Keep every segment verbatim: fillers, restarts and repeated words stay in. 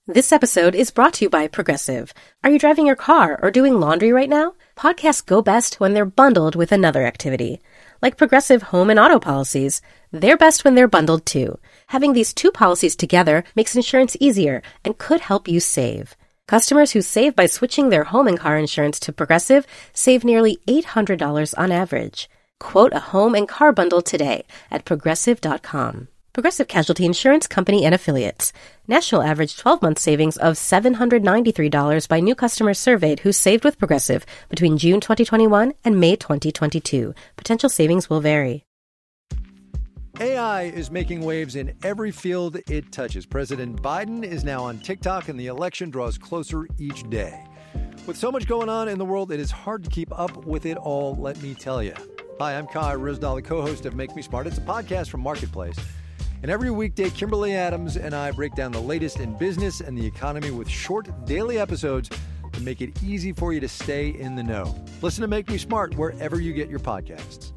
This episode is brought to you by Progressive. Are you driving your car or doing laundry right now? Podcasts go best when they're bundled with another activity. Like Progressive home and auto policies, they're best when they're bundled too. Having these two policies together makes insurance easier and could help you save. Customers who save by switching their home and car insurance to Progressive save nearly eight hundred dollars on average. Quote a home and car bundle today at progressive dot com. Progressive Casualty Insurance Company and Affiliates. National average twelve-month savings of seven hundred ninety-three dollars by new customers surveyed who saved with Progressive between June twenty twenty-one and May twenty twenty-two. Potential savings will vary. A I is making waves in every field it touches. President Biden is now on TikTok, and the election draws closer each day. With so much going on in the world, it is hard to keep up with it all, let me tell you. Hi, I'm Kai Ryssdal, the co-host of Make Me Smart. It's a podcast from Marketplace. And every weekday, Kimberly Adams and I break down the latest in business and the economy with short daily episodes to make it easy for you to stay in the know. Listen to Make Me Smart wherever you get your podcasts.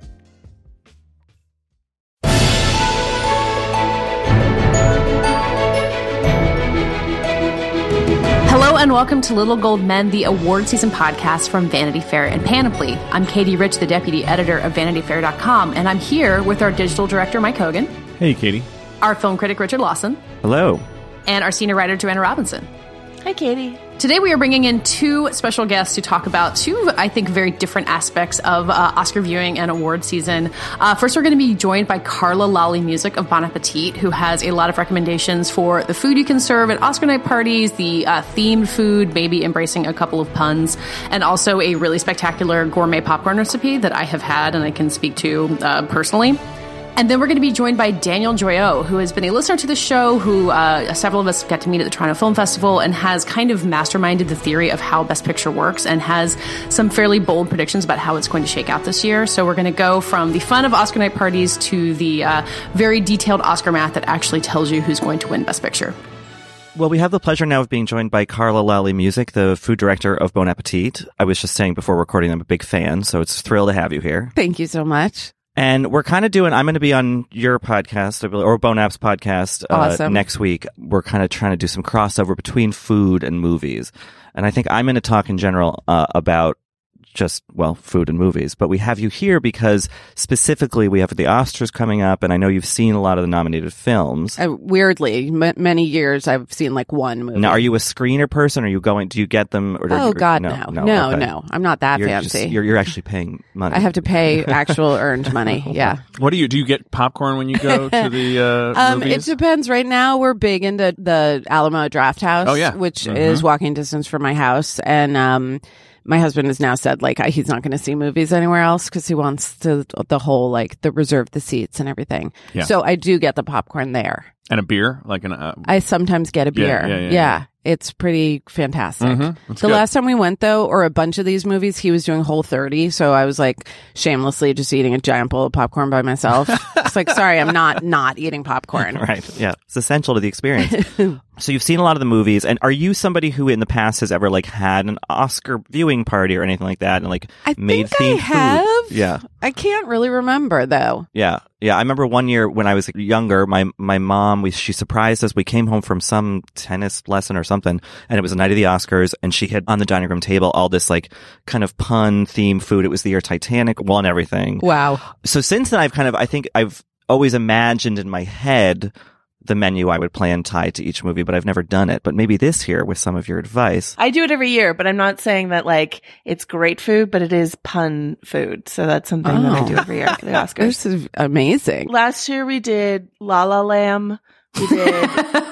Hello and welcome to Little Gold Men, the award season podcast from Vanity Fair and Panoply. I'm Katie Rich, the deputy editor of vanity fair dot com, and I'm here with our digital director, Mike Hogan. Hey, Katie. Our film critic, Richard Lawson. Hello. And our senior writer, Joanna Robinson. Hi, Katie. Today we are bringing in two special guests to talk about two, I think, very different aspects of uh, Oscar viewing and award season. Uh, first, we're going to be joined by Carla Lalli Music of Bon Appetit, who has a lot of recommendations for the food you can serve at Oscar night parties, the uh, themed food, maybe embracing a couple of puns, and also a really spectacular gourmet popcorn recipe that I have had and I can speak to uh, personally. And then we're going to be joined by Daniel Joyaux, who has been a listener to the show, who uh, several of us got to meet at the Toronto Film Festival, and has kind of masterminded the theory of how Best Picture works and has some fairly bold predictions about how it's going to shake out this year. So we're going to go from the fun of Oscar night parties to the uh, very detailed Oscar math that actually tells you who's going to win Best Picture. Well, we have the pleasure now of being joined by Carla Lalli Music, the food director of Bon Appetit. I was just saying before recording, I'm a big fan, so it's a thrill to have you here. Thank you so much. And we're kind of doing, I'm going to be on your podcast, or Bon App's podcast uh, awesome. next week. We're kind of trying to do some crossover between food and movies. And I think I'm going to talk in general uh, about just, well, food and movies. But we have you here because specifically we have the Oscars coming up, and I know you've seen a lot of the nominated films. Uh, weirdly, m- many years I've seen like one movie. Now, are you a screener person? Are you going, do you get them? Or oh, or, God, no. no. No, No, okay. no. I'm not that you're fancy. Just, you're, you're actually paying money. I have to pay actual earned money. Yeah. What do you, do you get popcorn when you go to the uh, Um, movies? it depends. Right now, we're big into the Alamo Draft House, Oh, yeah. which Mhm. is walking distance from my house. And um, my husband has now said, like, he's not going to see movies anywhere else because he wants to the whole, like, the reserve the seats and everything. Yeah. So I do get the popcorn there. And a beer? Like an, uh, I sometimes get a beer. Yeah, yeah, yeah, yeah. It's pretty fantastic. Mhm. That's The good. last time we went, though, or a bunch of these movies, he was doing Whole thirty. So I was like shamelessly just eating a giant bowl of popcorn by myself. It's like, sorry, I'm not not eating popcorn. Right. Yeah. It's essential to the experience. So you've seen a lot of the movies, and are you somebody who in the past has ever like had an Oscar viewing party or anything like that and like I made think themed I have. food? Yeah. I can't really remember, though. Yeah. Yeah. I remember one year when I was younger, my my mom, we, she surprised us. We came home from some tennis lesson or something, and it was the night of the Oscars, and she had on the dining room table all this like kind of pun themed food. It was the year Titanic won everything. Wow. So since then, I've kind of, I think I've always imagined in my head the menu I would plan tied to each movie, but I've never done it. But maybe this year with some of your advice. I do it every year, but I'm not saying that like it's great food, but it is pun food. So that's something Oh. that I do every year for the Oscars. This is amazing. Last year we did La La Lamb. We did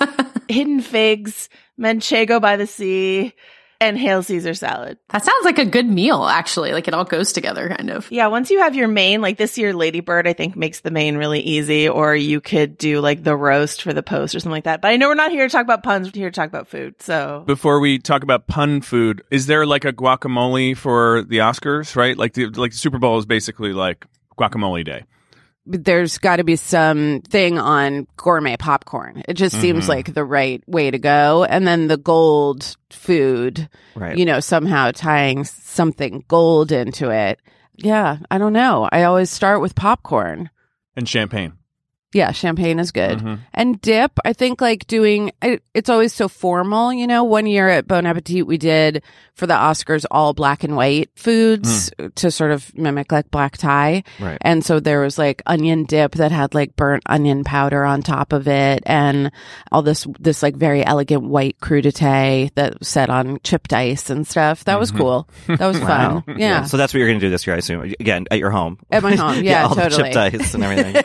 Hidden Figs, Manchego by the Sea, and Hail Caesar salad. That sounds like a good meal, actually. Like it all goes together, kind of. Yeah, once you have your main, like this year, Lady Bird, I think makes the main really easy, or you could do like the roast for the post or something like that. But I know we're not here to talk about puns, we're here to talk about food. So Before we talk about pun food, is there like a guacamole for the Oscars, right? Like the, like the Super Bowl is basically like guacamole day. There's got to be some thing on gourmet popcorn. It just seems Mm-hmm. like the right way to go. And then the gold food, Right. you know, somehow tying something gold into it. Yeah, I don't know. I always start with popcorn. And champagne. Yeah, champagne is good. Mm-hmm. And dip, I think like doing, it, it's always so formal. You know, one year at Bon Appetit, we did for the Oscars all black and white foods mm. to sort of mimic like black tie. Right. And so there was like onion dip that had like burnt onion powder on top of it and all this, this like very elegant white crudité that was set on chipped ice and stuff. That was mm-hmm. cool. That was wow. fun. Yeah. yeah. So that's what you're going to do this year, I assume. Again, at your home. At my home. Yeah, yeah all totally. The chipped ice and everything.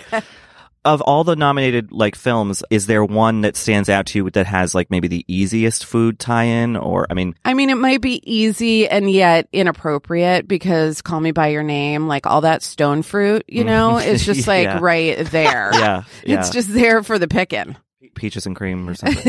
Of all the nominated like films, is there one that stands out to you that has like maybe the easiest food tie-in? Or I mean, I mean, it might be easy and yet inappropriate because Call Me by Your Name, like all that stone fruit, you know, it's just like yeah. right there. yeah, yeah, it's just there for the picking. Peaches and cream or something.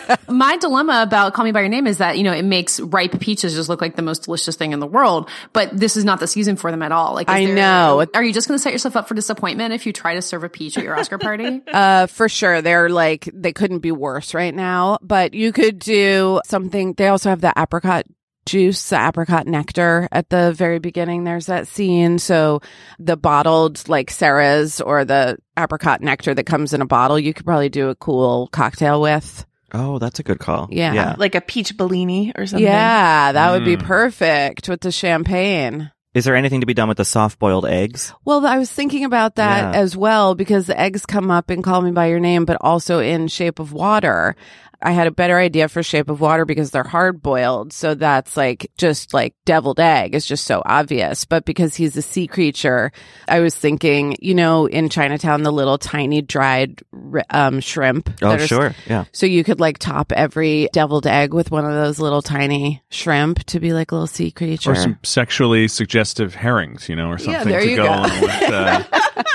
My dilemma about Call Me by Your Name is that, you know, it makes ripe peaches just look like the most delicious thing in the world, but this is not the season for them at all. Like, is I there, know. Are you just going to set yourself up for disappointment if you try to serve a peach at your Oscar party? Uh, for sure. They're like, they couldn't be worse right now, but you could do something. They also have the apricot juice, the apricot nectar at the very beginning. There's that scene. So the bottled like Sarah's or the apricot nectar that comes in a bottle, you could probably do a cool cocktail with. Oh, that's a good call. Yeah. yeah. Like a peach Bellini or something. Yeah, that Mm. would be perfect with the champagne. Is there anything to be done with the soft-boiled eggs? Well, I was thinking about that Yeah. as well because the eggs come up in Call Me by Your Name, but also in Shape of Water. I had a better idea for Shape of Water because they're hard boiled. So that's like just like deviled egg is just so obvious. But because he's a sea creature, I was thinking, you know, in Chinatown, the little tiny dried um, shrimp. Oh, that are- sure. Yeah. So you could like top every deviled egg with one of those little tiny shrimp to be like a little sea creature. Or some sexually suggestive herrings, you know, or something Yeah, there to you go, go. on with. Uh,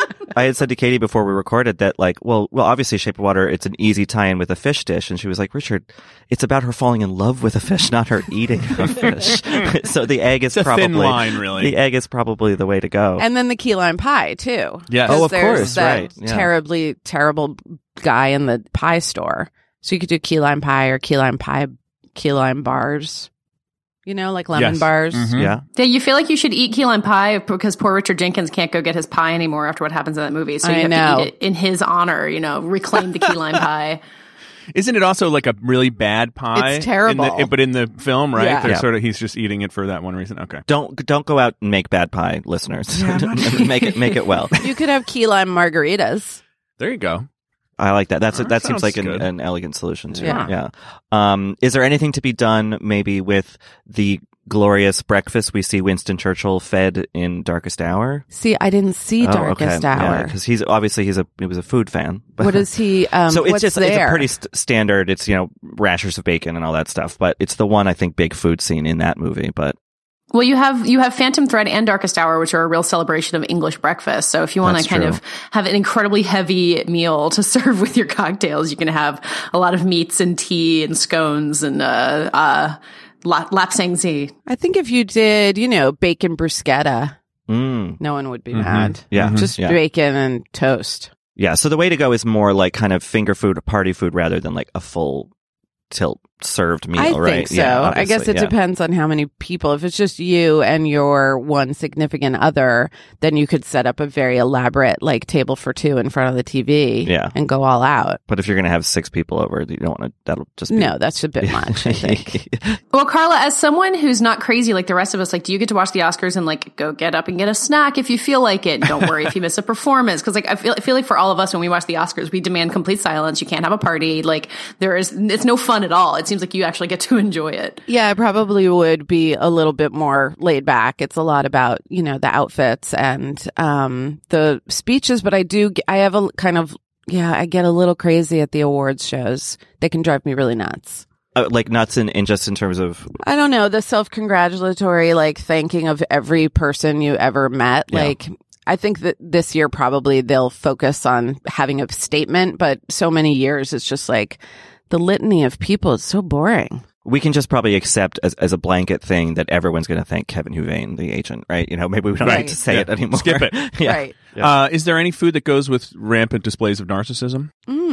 I had said to Katie before we recorded that, like, well, well, obviously Shape of Water, it's an easy tie-in with a fish dish. And she was like, Richard, it's about her falling in love with a fish, not her eating a fish. So the egg is It's a probably, thin line, really. the egg is probably the way to go. And then the key lime pie too. Yes. Oh, of There's course, that right, yeah. terribly terrible guy in the pie store. So you could do key lime pie or key lime pie, key lime bars. You know, like lemon Yes. bars. Mhm. Yeah. Yeah, you feel like you should eat key lime pie because poor Richard Jenkins can't go get his pie anymore after what happens in that movie. So you I have know. to eat it in his honor, you know, reclaim the key lime pie. Isn't it also like a really bad pie? It's terrible. In the, but in the film, right? Yeah. They're Yeah. sort of he's just eating it for that one reason. Okay. Don't don't go out and make bad pie, listeners. make it make it well. You could have key lime margaritas. There you go. I like that. That's Oh, that that seems sounds like an, good. an elegant solution too. Yeah. Yeah. Um, is there anything to be done maybe with the glorious breakfast we see Winston Churchill fed in Darkest Hour? See, I didn't see Oh, Darkest okay. Hour. because he's obviously he's a he was a food fan. What is he? Um, so it's what's just there? it's a pretty st- standard. It's you know rashers of bacon and all that stuff, but it's the one I think big food scene in that movie. But Well, you have you have Phantom Thread and Darkest Hour, which are a real celebration of English breakfast. So if you want That's to kind true. of have an incredibly heavy meal to serve with your cocktails, you can have a lot of meats and tea and scones and uh, uh, la- lapsang I think if you did, you know, bacon bruschetta, mm, no one would be Mhm. mad. yeah, Just yeah. bacon and toast. Yeah, so the way to go is more like kind of finger food, party food, rather than like a full tilt served meal, I right? think so. Yeah, I guess obviously, it yeah. depends on how many people. If it's just you and your one significant other, then you could set up a very elaborate like table for two in front of the T V Yeah. and go all out. But if you're going to have six people over, you don't want to, that'll just be... No, that's a bit much, I think. Well, Carla, as someone who's not crazy like the rest of us, like, do you get to watch the Oscars and like go get up and get a snack if you feel like it? Don't worry if you miss a performance, because like I feel I feel like for all of us when we watch the Oscars, we demand complete silence. You can't have a party. Like there is, it's no fun at all. It seems like you actually get to enjoy it. Yeah, I probably would be a little bit more laid back. It's a lot about, you know, the outfits and um, the speeches, but I do, I have a kind of, yeah, I get a little crazy at the awards shows. They can drive me really nuts. Uh, like nuts in, in just in terms of... I don't know, the self-congratulatory, like, thanking of every person you ever met. Yeah. Like, I think that this year probably they'll focus on having a statement, but so many years it's just like the litany of people is so boring. We can just probably accept as, as a blanket thing that everyone's going to thank Kevin Huvane, the agent, right? You know, maybe we don't Right. need to say Yeah. it anymore. Skip it. yeah. Right. Yeah. Uh, is there any food that goes with rampant displays of narcissism?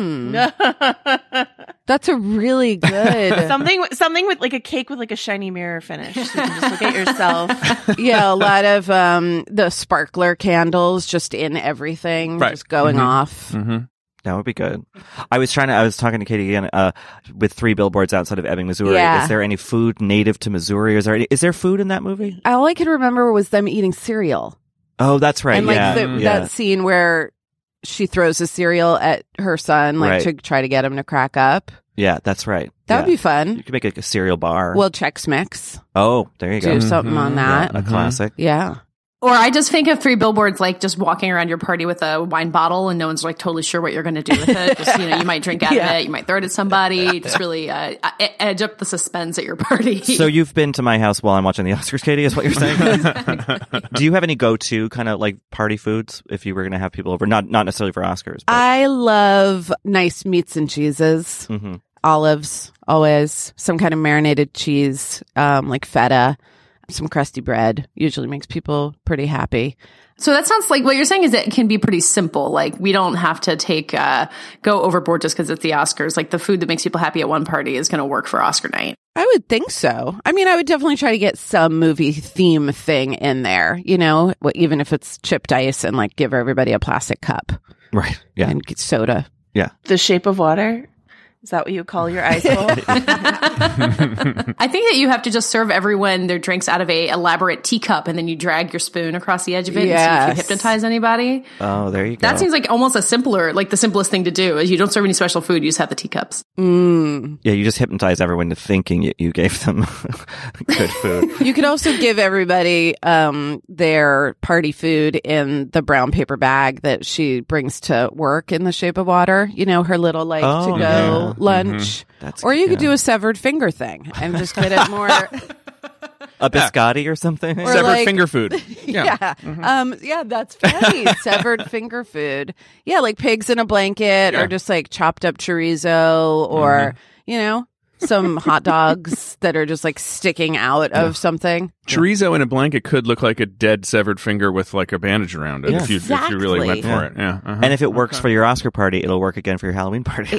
Mm. That's a really good. something something with like a cake with like a shiny mirror finish. So you can just look at yourself. Yeah, a lot of um the sparkler candles just in everything, Right. just going Mhm. off. Mm-hmm. That would be good. I was trying to, I was talking to Katie again, uh, with Three Billboards Outside of Ebbing, Missouri. Yeah. Is there any food native to Missouri? Is there any, is there food in that movie? All I could remember was them eating cereal. Oh, that's right. And like yeah. the, yeah. that scene where she throws the cereal at her son, like Right. to try to get him to crack up. Yeah, that's right. That yeah. would be fun. You could make like a cereal bar. Well, Chex Mix. oh, there you go. Do something on Yeah, that. a classic. Yeah. Or I just think of Three Billboards like just walking around your party with a wine bottle and no one's like totally sure what you're going to do with it. Just, you know, you might drink out Yeah. of it, you might throw it at somebody, just really uh, e- edge up the suspense at your party. So you've been to my house while I'm watching the Oscars, Katie, is what you're saying? Do you have any go-to kind of like party foods if you were going to have people over? Not not necessarily for Oscars. But... I love nice meats and cheeses. Mhm. Olives, always. Some kind of marinated cheese, um, like feta. Some crusty bread usually makes people pretty happy. So that sounds like what you're saying is it can be pretty simple. Like we don't have to take, uh, go overboard just because it's the Oscars. Like the food that makes people happy at one party is going to work for Oscar night. I would think so. I mean, I would definitely try to get some movie theme thing in there, you know, even if it's chipped ice and like give everybody a plastic cup Right. Yeah. and get soda. Yeah. The Shape of Water? Is that what you call your ice bowl? I think that you have to just serve everyone their drinks out of a elaborate teacup and then you drag your spoon across the edge of it and see if Yes. you hypnotize anybody. Oh, there you go. That seems like almost a simpler, like the simplest thing to do is you don't serve any special food, you just have the teacups. Mm. Yeah, you just hypnotize everyone to thinking you, you gave them good food. You could also give everybody um, their party food in the brown paper bag that she brings to work in The Shape of Water. You know, her little like Oh, to go yeah. lunch. That's Or you could yeah. do a severed finger thing and just get it more. a biscotti or something. Or Severed like- finger food. Yeah. Yeah. Um, yeah, that's funny. Severed finger food. Yeah, like pigs in a blanket Yeah. or just like chopped up chorizo or, you know, some hot dogs that are just like sticking out of something. Chorizo in a blanket could look like a dead severed finger with like a bandage around it Yeah. if you if you really went Exactly. for it. Yeah. Uh-huh. And if it works for your Oscar party, it'll work again for your Halloween party.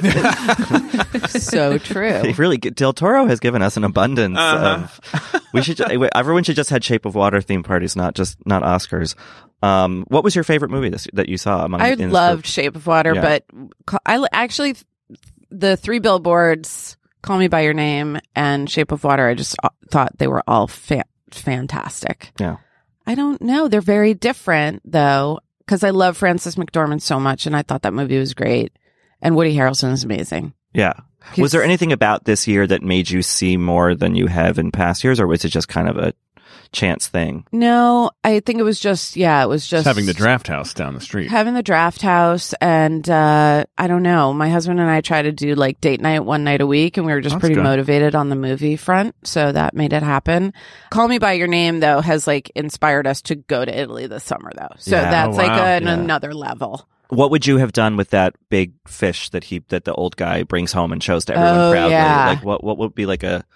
So true. really, Del Toro has given us an abundance Uh-huh. of. We should. ju- Everyone should just had Shape of Water themed parties, not just not Oscars. Um, what was your favorite movie this, that you saw? Among I in this loved group? Shape of Water, Yeah. but ca- I li- actually, the Three Billboards, Call Me By Your Name, and Shape of Water, I just uh, thought they were all fa- fantastic. Yeah. I don't know. They're very different, though, because I love Frances McDormand so much, and I thought that movie was great. And Woody Harrelson is amazing. Yeah. He's- Was there anything about this year that made you see more than you have in past years, or was it just kind of a chance thing? No, I think it was just, yeah, it was just Just having the draft house down the street. having the draft house, and uh, I don't know. My husband and I try to do like date night one night a week, and we were just That's pretty good. motivated on the movie front, so that made it happen. Call Me By Your Name, though, has like inspired us to go to Italy this summer, though. So Yeah. that's Oh, like wow. an, Yeah. another level. What would you have done with that big fish that he that the old guy brings home and shows to everyone Oh, proudly? yeah. Like what what would be like a?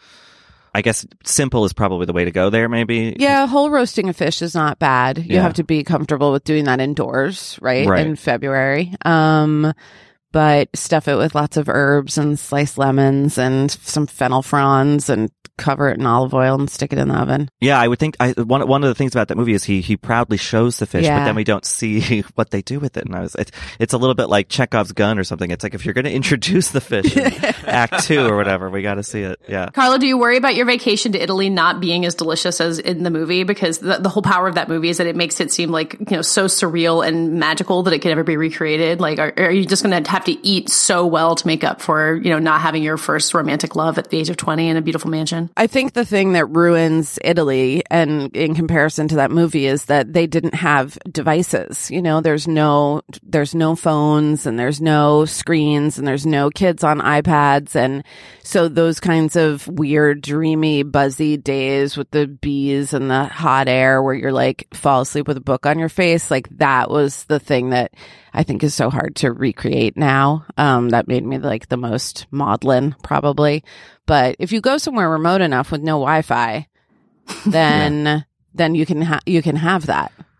I guess simple is probably the way to go there. Maybe. Yeah, whole roasting a fish is not bad. You Yeah. have to be comfortable with doing that indoors, right? Right. In February. Um, but stuff it with lots of herbs and sliced lemons and some fennel fronds and cover it in olive oil and stick it in the oven. Yeah, I would think I, one one of the things about that movie is he he proudly shows the fish, but Yeah. then we don't see what they do with it. And I was it's it's a little bit like Chekhov's gun or something. It's like if you're going to introduce the fish in Act Two or whatever, we got to see it. Yeah. Carla, do you worry about your vacation to Italy not being as delicious as in the movie? Because the, the whole power of that movie is that it makes it seem like, you know, so surreal and magical that it can never be recreated. Like, are, are you just going to have to eat so well to make up for, you know, not having your first romantic love at the age of twenty in a beautiful mansion? I think the thing that ruins Italy and in comparison to that movie is that they didn't have devices. You know, there's no, there's no phones and there's no screens and there's no kids on iPads. And so those kinds of weird, dreamy, buzzy days with the bees and the hot air where you're like fall asleep with a book on your face, like that was the thing that I think is so hard to recreate now. Um, that made me like the most maudlin probably. But if you go somewhere remote enough with no Wi-Fi, then then you can ha- you can have that.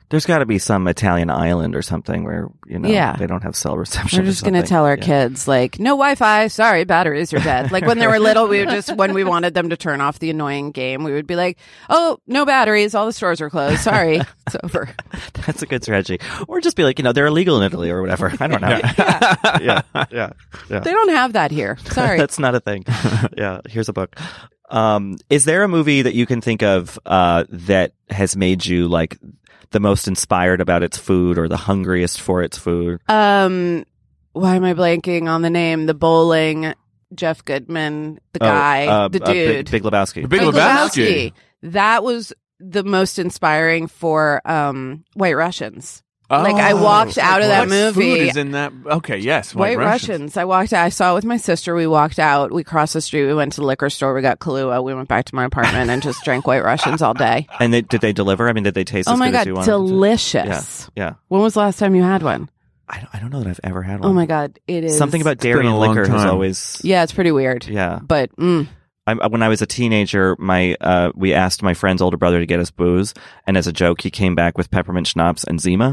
There's got to be some Italian island or something where, you know, Yeah. they don't have cell reception. We're just going to tell our yeah. kids, like, no Wi-Fi. Sorry, batteries are dead. Like when they were little, we would just, when we wanted them to turn off the annoying game, we would be like, oh, no batteries. All the stores are closed. Sorry. It's over. That's a good strategy. Or just be like, you know, they're illegal in Italy or whatever. I don't know. Yeah. yeah. Yeah. Yeah. They don't have that here. Sorry. That's not a thing. Yeah. Here's a book. Um, is there a movie that you can think of uh, that has made you like the most inspired about its food or the hungriest for its food? Um, why am I blanking on the name? The bowling, Jeff Goodman, the guy, oh, uh, the uh, dude. Big, Big Lebowski. The Big Lebowski. That was the most inspiring for um, White Russians. Like I walked out of that what movie. Food is in that? Okay, yes, White, White Russians. Russians. I walked out. I saw it with my sister. We walked out. We crossed the street. We went to the liquor store. We got Kahlua. We went back to my apartment and just drank White Russians all day. And they, did they deliver? I mean, did they taste Oh as my good God, as you wanted? delicious. Yeah. yeah. When was the last time you had one? I don't, I don't know that I've ever had one. Oh my God, it is. Something about dairy been a and long liquor has time. always... Yeah, it's pretty weird. Yeah. But, mm, I, when I was a teenager, my uh, we asked my friend's older brother to get us booze, and as a joke, he came back with peppermint schnapps and Zima.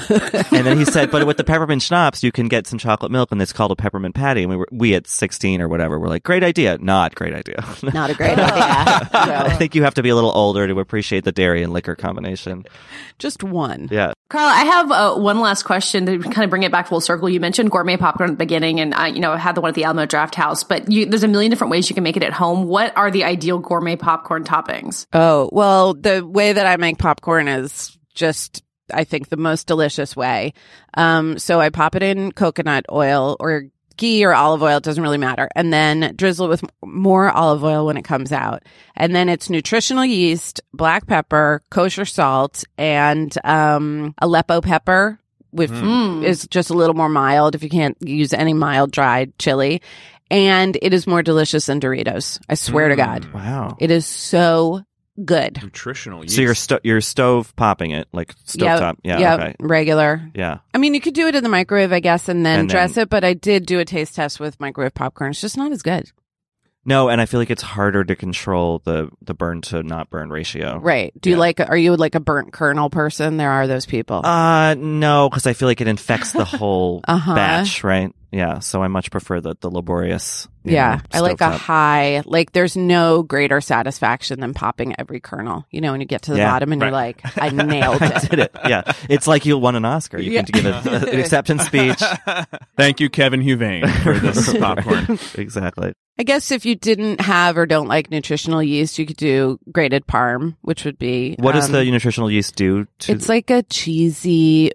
And then he said, "But with the peppermint schnapps, you can get some chocolate milk, and it's called a peppermint patty." And we were we at sixteen or whatever, we're like, "Great idea, not great idea." not a great idea. I No. think you have to be a little older to appreciate the dairy and liquor combination. Just one. Yeah. Carla, I have uh, one last question to kind of bring it back full circle. You mentioned gourmet popcorn at the beginning, and I, you know, had the one at the Alamo Draft House, but you, there's a million different ways you can make it at home. What are the ideal gourmet popcorn toppings? Oh, well, the way that I make popcorn is just, I think, the most delicious way. Um, so I pop it in coconut oil or ghee or olive oil. It doesn't really matter. And then drizzle it with more olive oil when it comes out. And then it's nutritional yeast, black pepper, kosher salt, and um, Aleppo pepper, which Mm. is just a little more mild if you can't use any mild dried chili. And it is more delicious than Doritos. I swear to God. Wow. It is so good. Nutritional yeast. So you're sto- you're stove popping it like stove top. Yeah. Yep, Okay. regular. Yeah. I mean, you could do it in the microwave, I guess, and then And dress then- it, but I did do a taste test with microwave popcorn. It's just not as good. No, and I feel like it's harder to control the the burn to not burn ratio. Right. Do you Yeah. like, are you like a burnt kernel person? There are those people. Uh, no, because I feel like it infects the whole Uh-huh. batch, right? Yeah, so I much prefer the, the laborious. you yeah. know, I like a stovetop. high, like there's no greater satisfaction than popping every kernel. You know, when you get to the Yeah, bottom and you're right. like, I nailed I it. did it. Yeah, it's like you won an Oscar. You Yeah. can give a, an acceptance speech. Thank you, Kevin Huvain, for this popcorn. Exactly. I guess if you didn't have or don't like nutritional yeast, you could do grated parm, which would be. What does um, the nutritional yeast do to? It's like a cheesy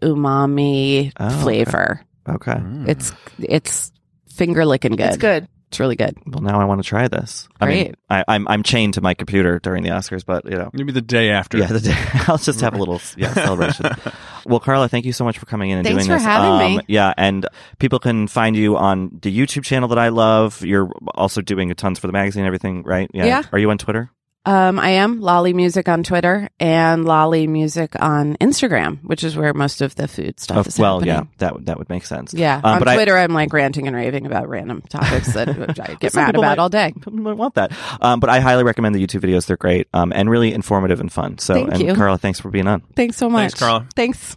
umami Oh, okay. flavor. okay. It's it's finger licking good. It's good. It's really good. Well, now I want to try this. I mean, Great. I, I'm I'm chained to my computer during the Oscars, but you know. Maybe the day after. Yeah, the day, I'll just have a little yeah celebration. Well, Carla, thank you so much for coming in and Thanks doing for this. having me. Yeah, and people can find you on the YouTube channel that I love. You're also doing tons for the magazine and everything, right? Yeah. Are you on Twitter? Um, I am Lolly Music on Twitter and Lolly Music on Instagram, which is where most of the food stuff Oh, is well, happening. yeah, that would that would make sense. Yeah. Um, on but I- Twitter, I, am like ranting and raving about random topics that I get Some mad people about might- all day. People might want that. Um, but I highly recommend the YouTube videos. They're great um, and really informative and fun. So, Thank and you. Carla, thanks for being on. Thanks so much. Thanks, Carla. Thanks.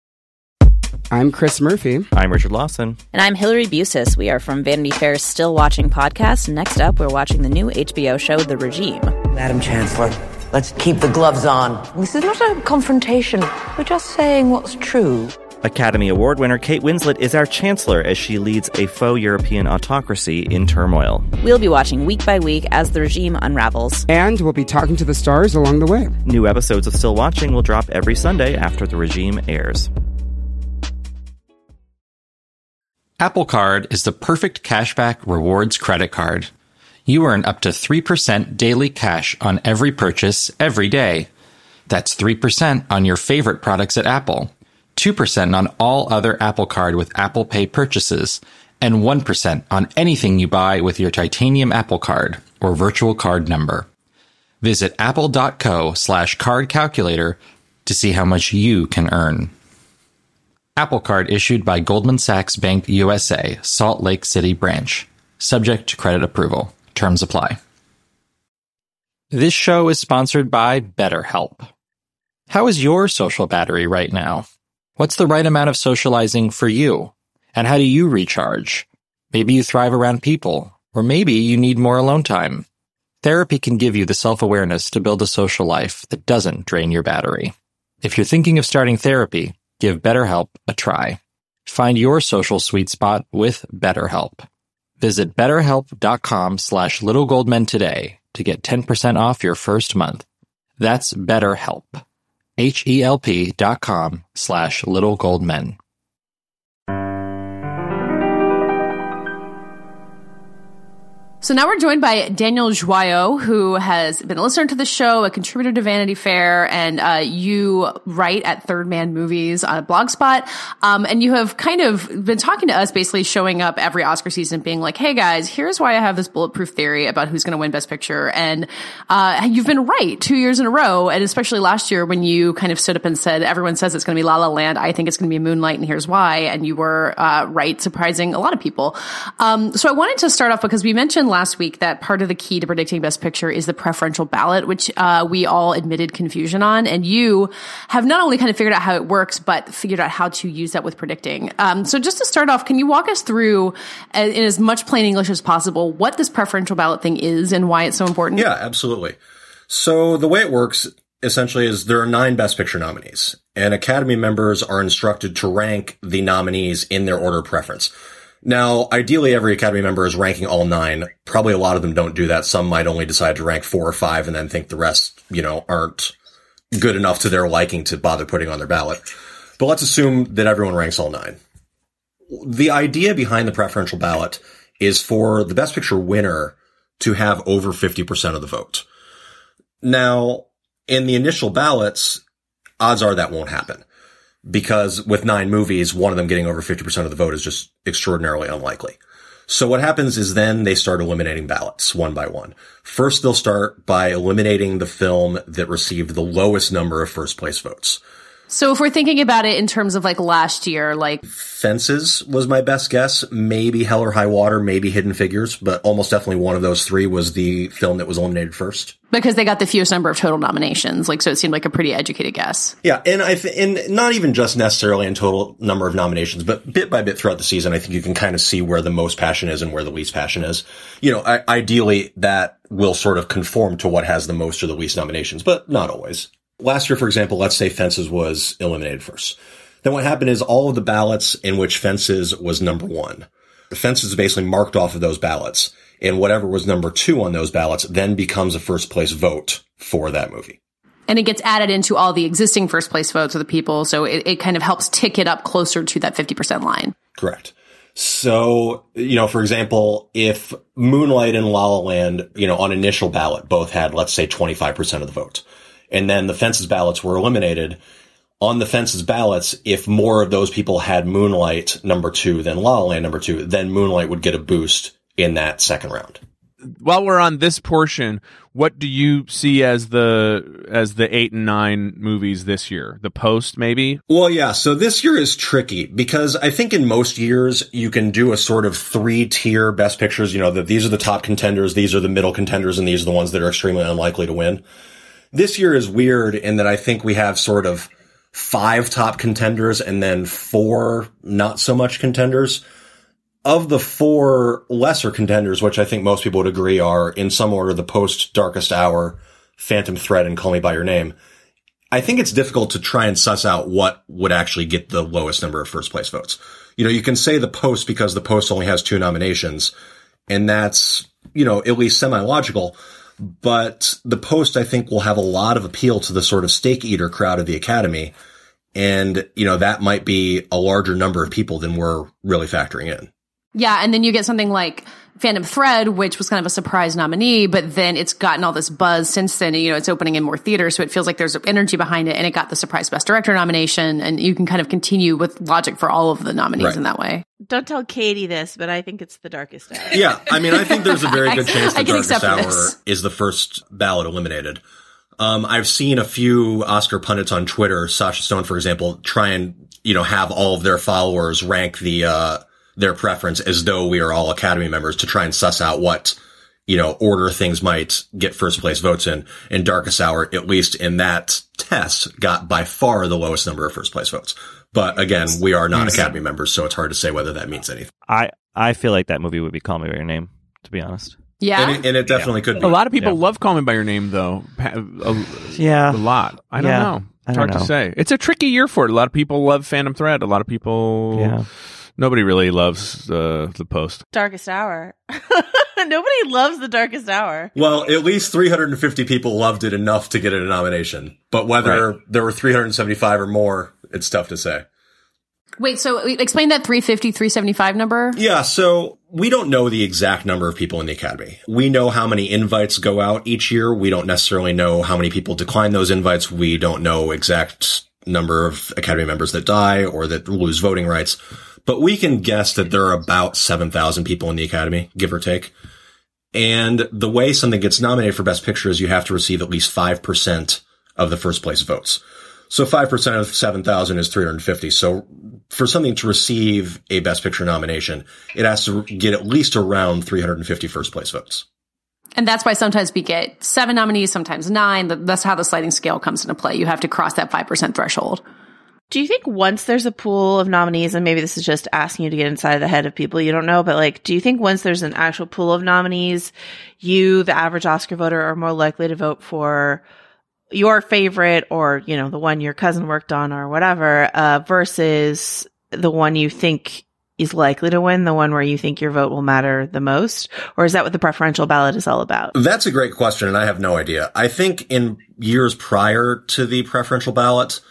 I'm Chris Murphy. I'm Richard Lawson. And I'm Hillary Busis. We are from Vanity Fair's Still Watching podcast. Next up, we're watching the new H B O show, The Regime. Madam Chancellor, let's keep the gloves on. This is not a confrontation. We're just saying what's true. Academy Award winner Kate Winslet is our chancellor as she leads a faux European autocracy in turmoil. We'll be watching week by week as the regime unravels. And we'll be talking to the stars along the way. New episodes of Still Watching will drop every Sunday after The Regime airs. Apple Card is the perfect cashback rewards credit card. You earn up to three percent daily cash on every purchase every day. That's three percent on your favorite products at Apple, two percent on all other Apple Card with Apple Pay purchases, and one percent on anything you buy with your titanium Apple Card or virtual card number. Visit apple.co slash card calculator to see how much you can earn. Apple Card issued by Goldman Sachs Bank U S A, Salt Lake City branch. Subject to credit approval. Terms apply. This show is sponsored by BetterHelp. How is your social battery right now? What's the right amount of socializing for you? And how do you recharge? Maybe you thrive around people, or maybe you need more alone time. Therapy can give you the self-awareness to build a social life that doesn't drain your battery. If you're thinking of starting therapy, give BetterHelp a try. Find your social sweet spot with BetterHelp. Visit betterhelp.com slash littlegoldmen today to get ten percent off your first month. That's BetterHelp. H-E-L-P dot com slash littlegoldmen. So now we're joined by Daniel Joyaux, who has been a listener to the show, a contributor to Vanity Fair, and uh, you write at Third Man Movies on Blogspot. Um, and you have kind of been talking to us, basically showing up every Oscar season being like, hey guys, here's why I have this bulletproof theory about who's going to win Best Picture. And uh, you've been right two years in a row, and especially last year when you kind of stood up and said, everyone says it's going to be La La Land, I think it's going to be Moonlight, and here's why. And you were uh, right, surprising a lot of people. Um, so I wanted to start off because we mentioned last week that part of the key to predicting Best Picture is the preferential ballot, which uh, we all admitted confusion on. And you have not only kind of figured out how it works, but figured out how to use that with predicting. Um, so just to start off, can you walk us through, uh, in as much plain English as possible, what this preferential ballot thing is and why it's so important? Yeah, absolutely. So the way it works essentially is there are nine Best Picture nominees, and Academy members are instructed to rank the nominees in their order of preference. Now, ideally, every Academy member is ranking all nine. Probably a lot of them don't do that. Some might only decide to rank four or five and then think the rest, you know, aren't good enough to their liking to bother putting on their ballot. But let's assume that everyone ranks all nine. The idea behind the preferential ballot is for the Best Picture winner to have over fifty percent of the vote. Now, in the initial ballots, odds are that won't happen. Because with nine movies, one of them getting over fifty percent of the vote is just extraordinarily unlikely. So what happens is then they start eliminating ballots one by one. First, they'll start by eliminating the film that received the lowest number of first place votes. So if we're thinking about it in terms of like last year, like Fences was my best guess, maybe Hell or High Water, maybe Hidden Figures, but almost definitely one of those three was the film that was eliminated first. Because they got the fewest number of total nominations, like, so it seemed like a pretty educated guess. Yeah, and I th- and not even just necessarily in total number of nominations, but bit by bit throughout the season, I think you can kind of see where the most passion is and where the least passion is. You know, I- ideally that will sort of conform to what has the most or the least nominations, but not always. Last year, for example, let's say Fences was eliminated first. Then what happened is all of the ballots in which Fences was number one, the Fences is basically marked off of those ballots, and whatever was number two on those ballots then becomes a first place vote for that movie. And it gets added into all the existing first place votes of the people, so it, it kind of helps tick it up closer to that fifty percent line. Correct. So, you know, for example, if Moonlight and La La Land, you know, on initial ballot both had, let's say, twenty-five percent of the vote, and then the Fences ballots were eliminated, on the Fences ballots, if more of those people had Moonlight number two than La La Land number two, then Moonlight would get a boost in that second round. While we're on this portion, what do you see as the as the eight and nine movies this year? The Post, maybe? Well, yeah. So this year is tricky because I think in most years you can do a sort of three-tier Best Pictures. You know, that these are the top contenders, these are the middle contenders, and these are the ones that are extremely unlikely to win. This year is weird in that I think we have sort of five top contenders and then four not so much contenders. Of the four lesser contenders, which I think most people would agree are, in some order, The Post, Darkest Hour, Phantom Thread, and Call Me By Your Name, I think it's difficult to try and suss out what would actually get the lowest number of first place votes. You know, you can say The Post because The Post only has two nominations, and that's, you know, at least semi-logical. But The Post, I think, will have a lot of appeal to the sort of steak eater crowd of the Academy. And, you know, that might be a larger number of people than we're really factoring in. Yeah, and then you get something like Phantom Thread, which was kind of a surprise nominee, but then it's gotten all this buzz since then. You know, it's opening in more theaters, so it feels like there's energy behind it, and it got the surprise Best Director nomination, and you can kind of continue with logic for all of the nominees right. in that way. Don't tell Katie this, but I think it's The Darkest Hour. Yeah, I mean, I think there's a very good chance The Darkest Hour this. is the first ballot eliminated. Um, I've seen a few Oscar pundits on Twitter, Sasha Stone, for example, try and, you know, have all of their followers rank the, uh, their preference as though we are all Academy members to try and suss out what, you know, order things might get first place votes in. And Darkest Hour, at least in that test, got by far the lowest number of first place votes. But again, we are not Academy members, so it's hard to say whether that means anything. I, I feel like that movie would be Call Me By Your Name, to be honest. Yeah. And it, and it definitely yeah. could be. A lot of people yeah. love Call Me By Your Name, though. A, yeah. A lot. I don't yeah. know. It's I hard know. to say. It's a tricky year for it. A lot of people love Phantom Thread. A lot of people... Yeah. Nobody really loves uh, The Post. Darkest Hour. Nobody loves The Darkest Hour. Well, at least three hundred fifty people loved it enough to get it a nomination. But whether right. there were three hundred seventy-five or more, it's tough to say. Wait, so explain that three fifty, three seventy-five number? Yeah, so we don't know the exact number of people in the Academy. We know how many invites go out each year. We don't necessarily know how many people decline those invites. We don't know exact number of Academy members that die or that lose voting rights. But we can guess that there are about seven thousand people in the Academy, give or take. And the way something gets nominated for Best Picture is you have to receive at least five percent of the first place votes. So five percent of seven thousand is three hundred fifty. So for something to receive a Best Picture nomination, it has to get at least around three hundred fifty first place votes. And that's why sometimes we get seven nominees, sometimes nine. That's how the sliding scale comes into play. You have to cross that five percent threshold. Do you think once there's a pool of nominees, and maybe this is just asking you to get inside the head of people you don't know, but like, do you think once there's an actual pool of nominees, you, the average Oscar voter, are more likely to vote for your favorite or, you know, the one your cousin worked on or whatever, uh, versus the one you think is likely to win, the one where you think your vote will matter the most? Or is that what the preferential ballot is all about? That's a great question, and I have no idea. I think in years prior to the preferential ballot,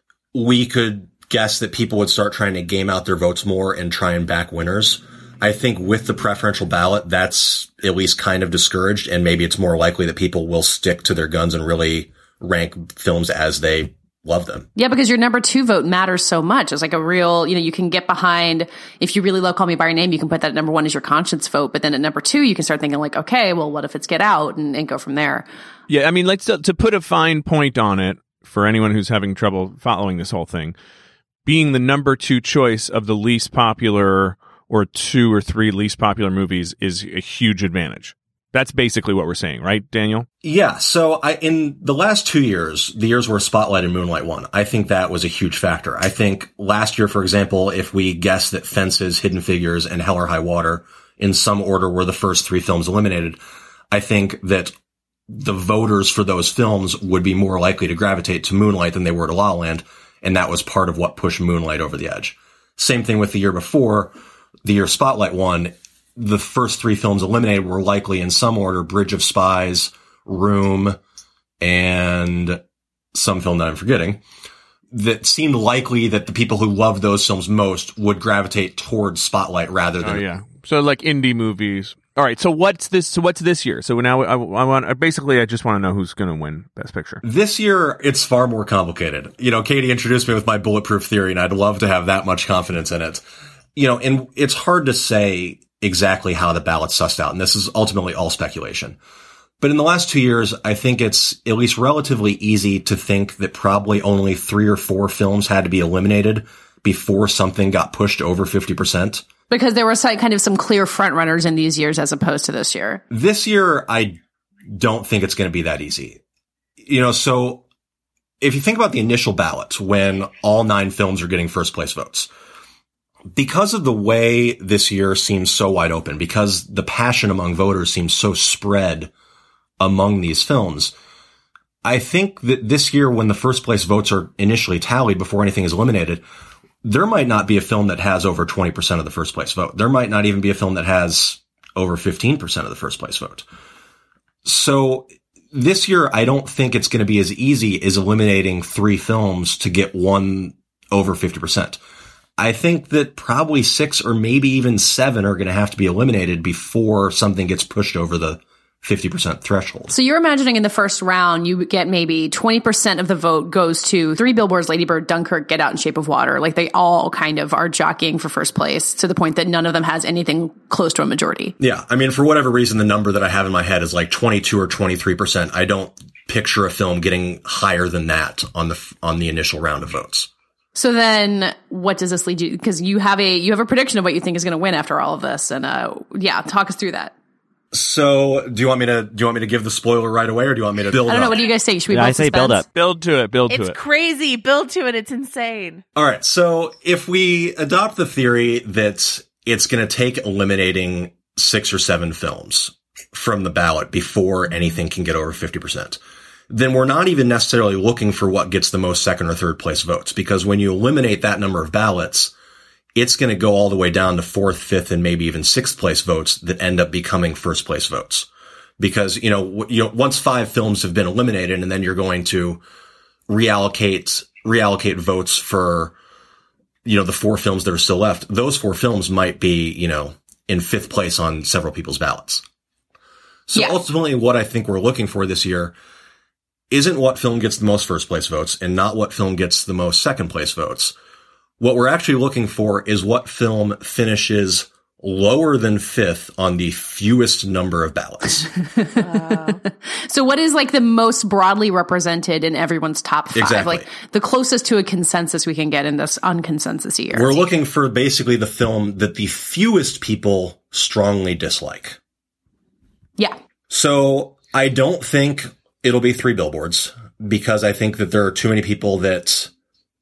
we could guess that people would start trying to game out their votes more and try and back winners. I think with the preferential ballot, that's at least kind of discouraged, and maybe it's more likely that people will stick to their guns and really rank films as they love them. Yeah, because your number two vote matters so much. It's like a real, you know, you can get behind, if you really love Call Me By Your Name, you can put that at number one as your conscience vote. But then at number two, you can start thinking like, okay, well, what if it's Get Out, and, and go from there. Yeah, I mean, let's to, to put a fine point on it, for anyone who's having trouble following this whole thing, being the number two choice of the least popular or two or three least popular movies is a huge advantage. That's basically what we're saying, right, Daniel? Yeah. So I, in the last two years, the years where Spotlight and Moonlight won, I think that was a huge factor. I think last year, for example, if we guessed that Fences, Hidden Figures, and Hell or High Water in some order were the first three films eliminated, I think that the voters for those films would be more likely to gravitate to Moonlight than they were to La La Land. And that was part of what pushed Moonlight over the edge. Same thing with the year before, the year Spotlight won. The first three films eliminated were likely in some order Bridge of Spies, Room, and some film that I'm forgetting. That seemed likely that the people who loved those films most would gravitate towards Spotlight rather than... Oh, yeah. So like indie movies. All right. So what's this? So what's this year? So now I, I want basically I just want to know who's going to win Best Picture. This year, it's far more complicated. You know, Katie introduced me with my bulletproof theory, and I'd love to have that much confidence in it. You know, and it's hard to say exactly how the ballot's sussed out, and this is ultimately all speculation. But in the last two years, I think it's at least relatively easy to think that probably only three or four films had to be eliminated before something got pushed over fifty percent. Because there were kind of some clear frontrunners in these years as opposed to this year. This year, I don't think it's going to be that easy. You know, so if you think about the initial ballot, when all nine films are getting first place votes, because of the way this year seems so wide open, because the passion among voters seems so spread among these films, I think that this year, when the first place votes are initially tallied before anything is eliminated, there might not be a film that has over twenty percent of the first place vote. There might not even be a film that has over fifteen percent of the first place vote. So this year, I don't think it's going to be as easy as eliminating three films to get one over fifty percent. I think that probably six or maybe even seven are going to have to be eliminated before something gets pushed over the fifty percent threshold. So you're imagining in the first round, you get maybe twenty percent of the vote goes to Three Billboards, Lady Bird, Dunkirk, Get Out, and Shape of Water. Like they all kind of are jockeying for first place to the point that none of them has anything close to a majority. Yeah. I mean, for whatever reason, the number that I have in my head is like twenty-two or twenty-three percent. I don't picture a film getting higher than that on the, on the initial round of votes. So then what does this lead you? Because you have a, you have a prediction of what you think is going to win after all of this. And, uh, yeah, talk us through that. So, do you want me to do you want me to give the spoiler right away, or do you want me to build? I don't up? know. What do you guys say? Should we? Yeah, build I say suspense? build up. Build to it. Build It's to it. crazy. Build to it. It's insane. All right. So, if we adopt the theory that it's going to take eliminating six or seven films from the ballot before anything can get over fifty percent, then we're not even necessarily looking for what gets the most second or third place votes, because when you eliminate that number of ballots, it's going to go all the way down to fourth, fifth, and maybe even sixth place votes that end up becoming first place votes. Because, you know, w- you know, once five films have been eliminated, and then you're going to reallocate, reallocate votes for, you know, the four films that are still left. Those four films might be, you know, in fifth place on several people's ballots. So Yeah. ultimately what I think we're looking for this year isn't what film gets the most first place votes and not what film gets the most second place votes. What we're actually looking for is what film finishes lower than fifth on the fewest number of ballots. So what is like the most broadly represented in everyone's top five? Exactly. Like the closest to a consensus we can get in this unconsensus year. We're looking for basically the film that the fewest people strongly dislike. Yeah. So I don't think it'll be Three Billboards, because I think that there are too many people that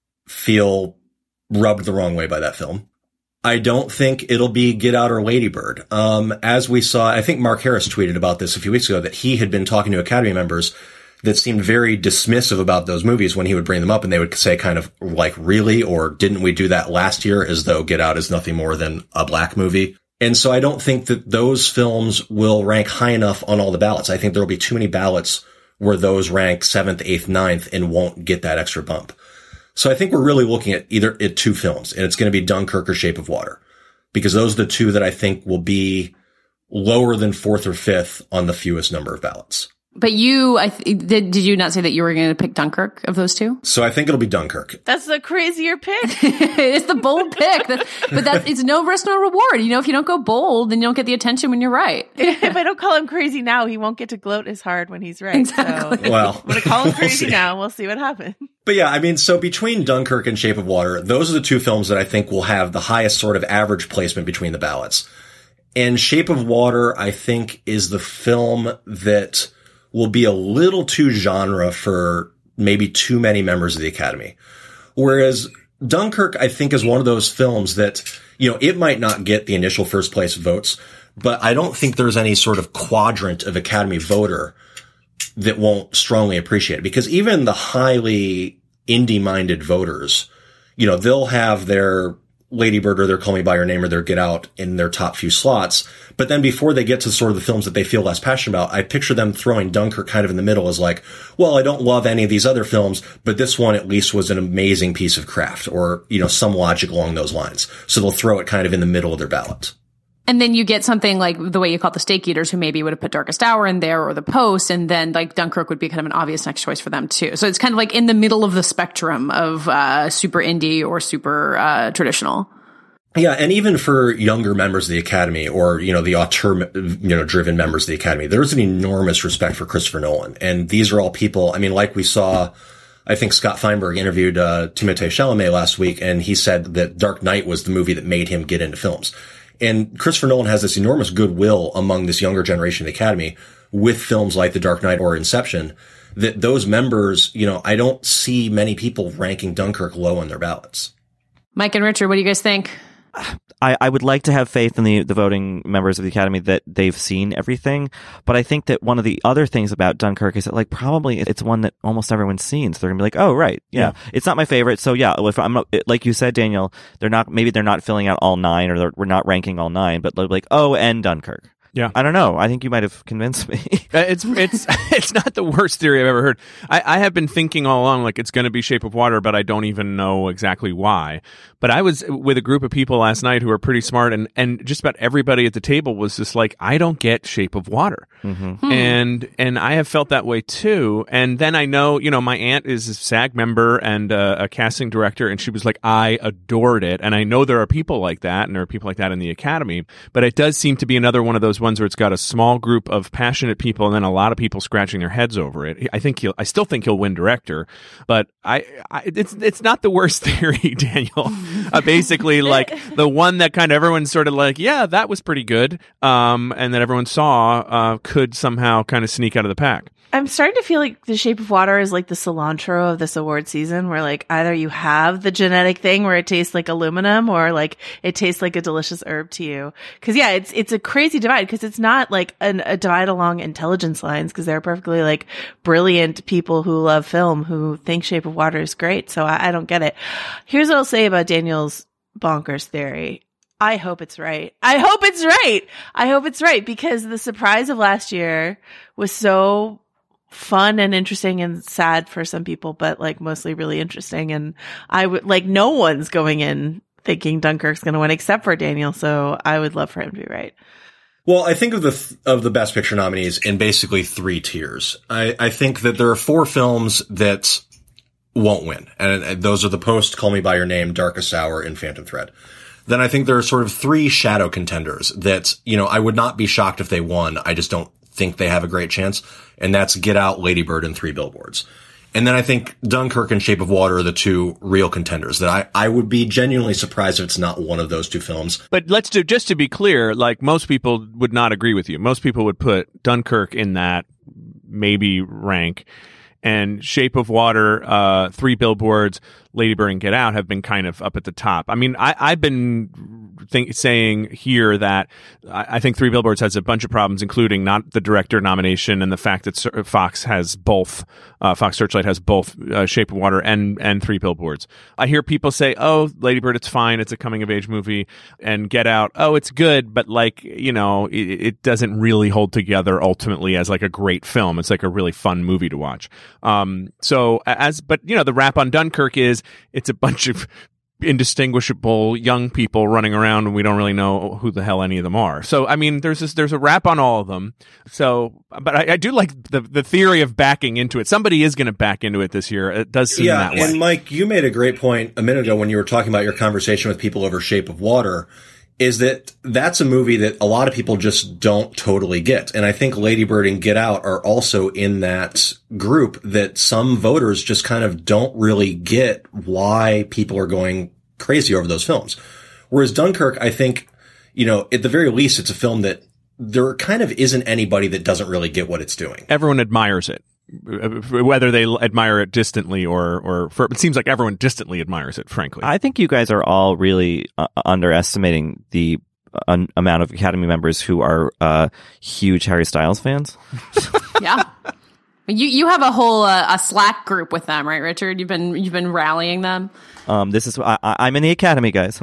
feel rubbed the wrong way by that film. I don't think it'll be Get Out or Lady Bird. Um, as we saw, I think Mark Harris tweeted about this a few weeks ago, that he had been talking to Academy members that seemed very dismissive about those movies when he would bring them up, and they would say kind of like, really? Or didn't we do that last year? As though Get Out is nothing more than a black movie. And so I don't think that those films will rank high enough on all the ballots. I think there'll be too many ballots where those rank seventh, eighth, ninth and won't get that extra bump. So I think we're really looking at either at two films, and it's going to be Dunkirk or Shape of Water, because those are the two that I think will be lower than fourth or fifth on the fewest number of ballots. But you, I th- did, did you not say that you were going to pick Dunkirk of those two? So I think it'll be Dunkirk. That's the crazier pick. It's the bold pick. That's, but that's, it's no risk, no reward. You know, if you don't go bold, then you don't get the attention when you're right. If I don't call him crazy now, he won't get to gloat as hard when he's right. Exactly. So Well, I'm going to call him crazy we'll see. now. We'll see what happens. But yeah, I mean, so between Dunkirk and Shape of Water, those are the two films that I think will have the highest sort of average placement between the ballots. And Shape of Water, I think, is the film that will be a little too genre for maybe too many members of the Academy. Whereas Dunkirk, I think, is one of those films that, you know, it might not get the initial first place votes, but I don't think there's any sort of quadrant of Academy voter that won't strongly appreciate it. Because even the highly indie-minded voters, you know, they'll have their Lady Bird or their Call Me By Your Name or their Get Out in their top few slots. But then before they get to sort of the films that they feel less passionate about, I picture them throwing Dunkirk kind of in the middle as like, well, I don't love any of these other films, but this one at least was an amazing piece of craft, or, you know, some logic along those lines. So they'll throw it kind of in the middle of their ballot. And then you get something like the way you call it, the Steak Eaters, who maybe would have put Darkest Hour in there, or The Post, and then like Dunkirk would be kind of an obvious next choice for them too. So it's kind of like in the middle of the spectrum of uh, super indie or super uh, traditional. Yeah, and even for younger members of the Academy, or, you know, the auteur, you know, driven members of the Academy, there's an enormous respect for Christopher Nolan. And these are all people, I mean, like we saw, I think Scott Feinberg interviewed uh, Timothée Chalamet last week, and he said that Dark Knight was the movie that made him get into films. And Christopher Nolan has this enormous goodwill among this younger generation of the Academy with films like The Dark Knight or Inception, that those members, you know, I don't see many people ranking Dunkirk low on their ballots. Mike and Richard, what do you guys think? I, I would like to have faith in the, the voting members of the Academy that they've seen everything, but I think that one of the other things about Dunkirk is that, like, probably it's one that almost everyone's seen, so they're gonna be like, oh, right, yeah, yeah. It's not my favorite, so yeah, if I'm not, like you said, Daniel, they're not, maybe they're not filling out all nine, or we're not ranking all nine, but they're like, oh, and Dunkirk. Yeah. I don't know. I think you might have convinced me. it's it's it's not the worst theory I've ever heard. I, I have been thinking all along like it's going to be Shape of Water, but I don't even know exactly why. But I was with a group of people last night who are pretty smart, and, and just about everybody at the table was just like, I don't get Shape of Water. Mm-hmm. Hmm. And and I have felt that way too. And then I know, you know, my aunt is a SAG member and uh, a casting director, and she was like, I adored it. And I know there are people like that, and there are people like that in the Academy. But it does seem to be another one of those those ones where it's got a small group of passionate people and then a lot of people scratching their heads over it. I think he'll, I still think he'll win director, but I, I it's, it's not the worst theory, Daniel. uh, basically, like the one that kind of everyone's sort of like, yeah, that was pretty good. Um, and that everyone saw, uh, could somehow kind of sneak out of the pack. I'm starting to feel like The Shape of Water is like the cilantro of this award season, where like either you have the genetic thing where it tastes like aluminum, or like it tastes like a delicious herb to you. Cause yeah, it's, it's a crazy divide, because it's not like an, a divide along intelligence lines, because there are perfectly like brilliant people who love film who think Shape of Water is great. So I, I don't get it. Here's what I'll say about Daniel's bonkers theory. I hope it's right. I hope it's right. I hope it's right, because the surprise of last year was so fun and interesting and sad for some people, but like mostly really interesting. And I would like, no one's going in thinking Dunkirk's going to win except for Daniel. So I would love for him to be right. Well, I think of the th- of the Best Picture nominees in basically three tiers. I, I think that there are four films that won't win, and, and those are The Post, Call Me by Your Name, Darkest Hour, and Phantom Thread. Then I think there are sort of three shadow contenders that, you know, I would not be shocked if they won. I just don't think they have a great chance. And that's Get Out, Lady Bird, and Three Billboards. And then I think Dunkirk and Shape of Water are the two real contenders that I, I would be genuinely surprised if it's not one of those two films. But let's do, just to be clear, like most people would not agree with you. Most people would put Dunkirk in that maybe rank. And Shape of Water, uh, Three Billboards, Lady Bird, and Get Out have been kind of up at the top. I mean, I, I've been think, saying here that I, I think Three Billboards has a bunch of problems, including not the director nomination and the fact that Fox has both, uh, Fox Searchlight has both uh, Shape of Water and, and Three Billboards. I hear people say, oh, Lady Bird, it's fine, it's a coming-of-age movie, and Get Out, oh, it's good, but like, you know, it, it doesn't really hold together ultimately as like a great film. It's like a really fun movie to watch. Um, so as, but you know, the rap on Dunkirk is it's a bunch of indistinguishable young people running around and we don't really know who the hell any of them are. So, I mean, there's this, there's a rap on all of them. So, but I, I do like the, the theory of backing into it. Somebody is going to back into it this year. It does seem yeah, that way. And Mike, you made a great point a minute ago when you were talking about your conversation with people over Shape of Water, is that that's a movie that a lot of people just don't totally get. And I think Lady Bird and Get Out are also in that group that some voters just kind of don't really get why people are going crazy over those films. Whereas Dunkirk, I think, you know, at the very least, it's a film that there kind of isn't anybody that doesn't really get what it's doing. Everyone admires it. Whether they admire it distantly or, or for, it seems like everyone distantly admires it, frankly. I think you guys are all really uh, underestimating the uh, amount of Academy members who are uh, huge Harry Styles fans. Yeah. You you have a whole uh, a Slack group with them, right, Richard? You've been you've been rallying them. Um, this is I, I'm in the Academy, guys.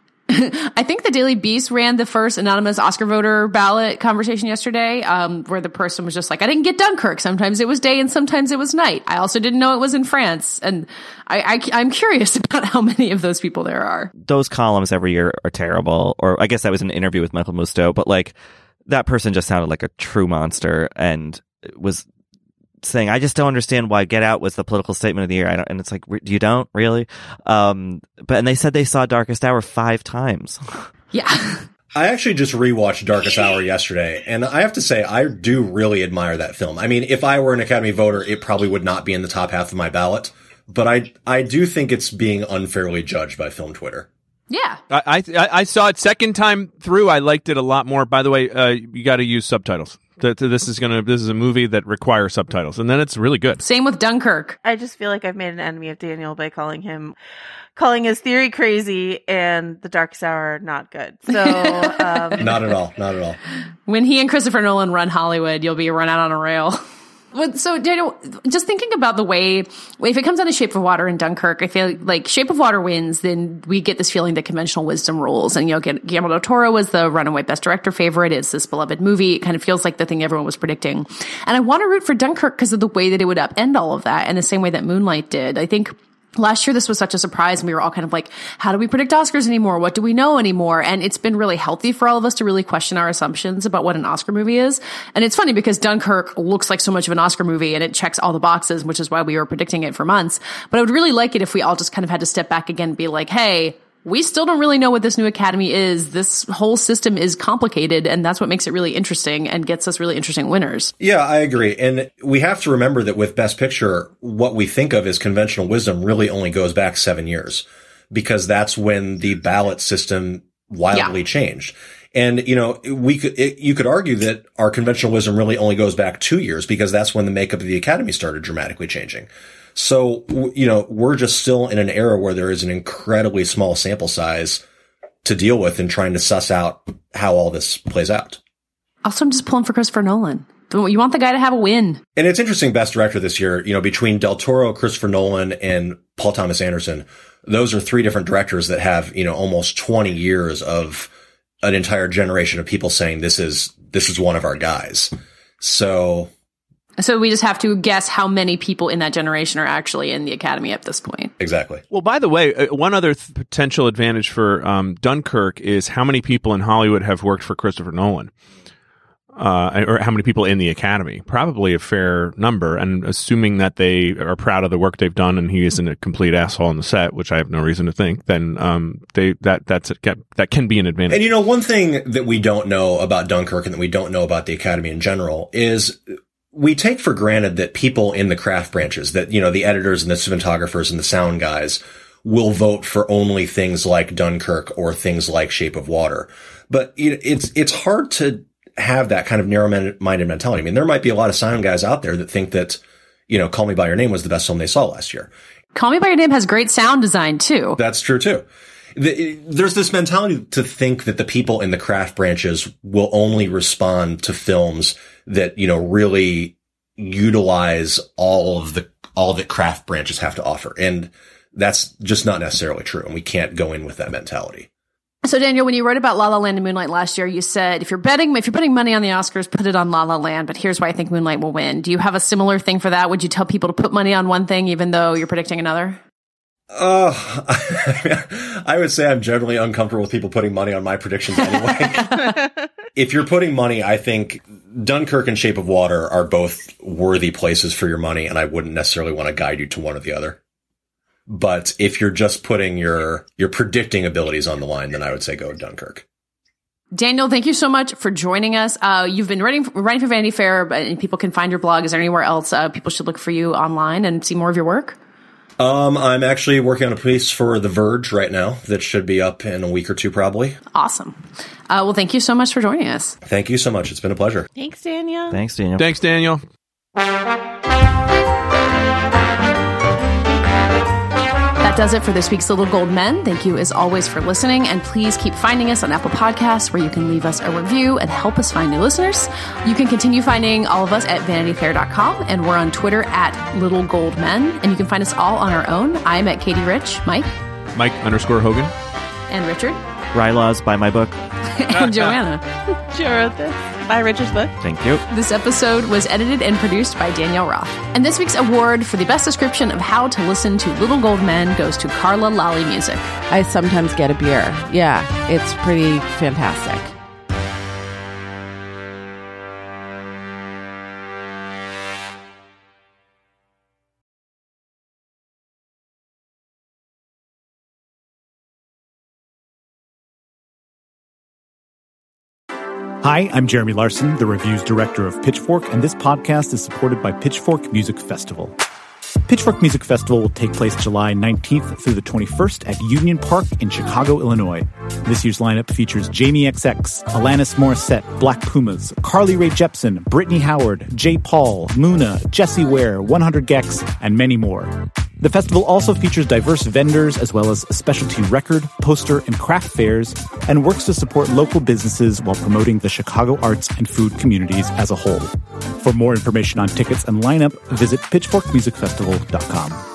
I think the Daily Beast ran the first anonymous Oscar voter ballot conversation yesterday, um, where the person was just like, I didn't get Dunkirk. Sometimes it was day and sometimes it was night. I also didn't know it was in France. And I, I, I'm curious about how many of those people there are. Those columns every year are terrible. Or I guess that was an interview with Michael Mousteau, but like that person just sounded like a true monster and was saying, I just don't understand why Get Out was the political statement of the year. I don't, and it's like, you don't really? Um, but, and they said they saw Darkest Hour five times. Yeah. I actually just rewatched Darkest Hour yesterday, and I have to say, I do really admire that film. I mean, if I were an Academy voter, it probably would not be in the top half of my ballot, but I, I do think it's being unfairly judged by film Twitter. Yeah. I, I, I saw it second time through. I liked it a lot more. By the way, uh, you got to use subtitles. This is gonna. This is a movie that requires subtitles, and then it's really good. Same with Dunkirk. I just feel like I've made an enemy of Daniel by calling him, calling his theory crazy and The Darkest Hour not good. So um, not at all, not at all. When he and Christopher Nolan run Hollywood, you'll be run out on a rail. So, Daniel, just thinking about the way, if it comes down to Shape of Water and Dunkirk, I feel like Shape of Water wins, then we get this feeling that conventional wisdom rules. And, you know, Guillermo del Toro was the runaway Best Director favorite. It's this beloved movie. It kind of feels like the thing everyone was predicting. And I want to root for Dunkirk because of the way that it would upend all of that in the same way that Moonlight did. I think last year, this was such a surprise, and we were all kind of like, how do we predict Oscars anymore? What do we know anymore? And it's been really healthy for all of us to really question our assumptions about what an Oscar movie is. And it's funny because Dunkirk looks like so much of an Oscar movie, and it checks all the boxes, which is why we were predicting it for months. But I would really like it if we all just kind of had to step back again and be like, hey, we still don't really know what this new Academy is. This whole system is complicated, and that's what makes it really interesting and gets us really interesting winners. Yeah, I agree. And we have to remember that with Best Picture, what we think of as conventional wisdom really only goes back seven years, because that's when the ballot system wildly yeah. changed. And, you know, we could, it, you could argue that our conventional wisdom really only goes back two years because that's when the makeup of the Academy started dramatically changing. So, you know, we're just still in an era where there is an incredibly small sample size to deal with in trying to suss out how all this plays out. Also, I'm just pulling for Christopher Nolan. You want the guy to have a win. And it's interesting, Best Director this year, you know, between Del Toro, Christopher Nolan, and Paul Thomas Anderson, those are three different directors that have, you know, almost twenty years of an entire generation of people saying this is, this is one of our guys. So. So we just have to guess how many people in that generation are actually in the Academy at this point. Exactly. Well, by the way, uh, one other th- potential advantage for um, Dunkirk is how many people in Hollywood have worked for Christopher Nolan. Uh, or how many people in the Academy? Probably a fair number, and assuming that they are proud of the work they've done and he isn't a complete asshole on the set, which I have no reason to think, then um, they that that's a, that can be an advantage. And you know, one thing that we don't know about Dunkirk and that we don't know about the Academy in general is we take for granted that people in the craft branches, that, you know, the editors and the cinematographers and the sound guys will vote for only things like Dunkirk or things like Shape of Water. But it's it's hard to have that kind of narrow-minded mentality. I mean, there might be a lot of sound guys out there that think that, you know, Call Me By Your Name was the best film they saw last year. Call Me By Your Name has great sound design, too. That's true, too. There's this mentality to think that the people in the craft branches will only respond to films that, you know, really utilize all of the, all that craft branches have to offer. And that's just not necessarily true. And we can't go in with that mentality. So, Daniel, when you wrote about La La Land and Moonlight last year, you said, if you're betting, if you're putting money on the Oscars, put it on La La Land, but here's why I think Moonlight will win. Do you have a similar thing for that? Would you tell people to put money on one thing, even though you're predicting another? Uh, I would say I'm generally uncomfortable with people putting money on my predictions anyway. If you're putting money, I think Dunkirk and Shape of Water are both worthy places for your money, and I wouldn't necessarily want to guide you to one or the other. But if you're just putting your your predicting abilities on the line, then I would say go Dunkirk. Daniel, thank you so much for joining us. Uh, you've been writing writing for Vanity Fair, and people can find your blog. Is there anywhere else uh, people should look for you online and see more of your work? Um, I'm actually working on a piece for The Verge right now that should be up in a week or two, probably. Awesome. Uh, well, thank you so much for joining us. Thank you so much. It's been a pleasure. Thanks, Daniel. Thanks, Daniel. Thanks, Daniel. That does it for this week's Little Gold Men. Thank you, as always, for listening. And please keep finding us on Apple Podcasts, where you can leave us a review and help us find new listeners. You can continue finding all of us at vanity fair dot com, and we're on Twitter at Little Gold Men. And you can find us all on our own. I'm at Katie Rich. Mike? Mike underscore Hogan. And Richard? Rylaws, buy my book. And Joanna. She wrote this. Buy Richard's book. Thank you. This episode was edited and produced by Danielle Roth. And this week's award for the best description of how to listen to Little Gold Men goes to Carla Lalli Music. I sometimes get a beer. Yeah, it's pretty fantastic. Hi, I'm Jeremy Larson, the reviews director of Pitchfork, and this podcast is supported by Pitchfork Music Festival. Pitchfork Music Festival will take place July nineteenth through the twenty-first at Union Park in Chicago, Illinois. This year's lineup features Jamie X X, Alanis Morissette, Black Pumas, Carly Rae Jepsen, Brittany Howard, J. Paul, Muna, Jessie Ware, one hundred gecs, and many more. The festival also features diverse vendors as well as specialty record, poster, and craft fairs, and works to support local businesses while promoting the Chicago arts and food communities as a whole. For more information on tickets and lineup, visit pitchfork music festival dot com.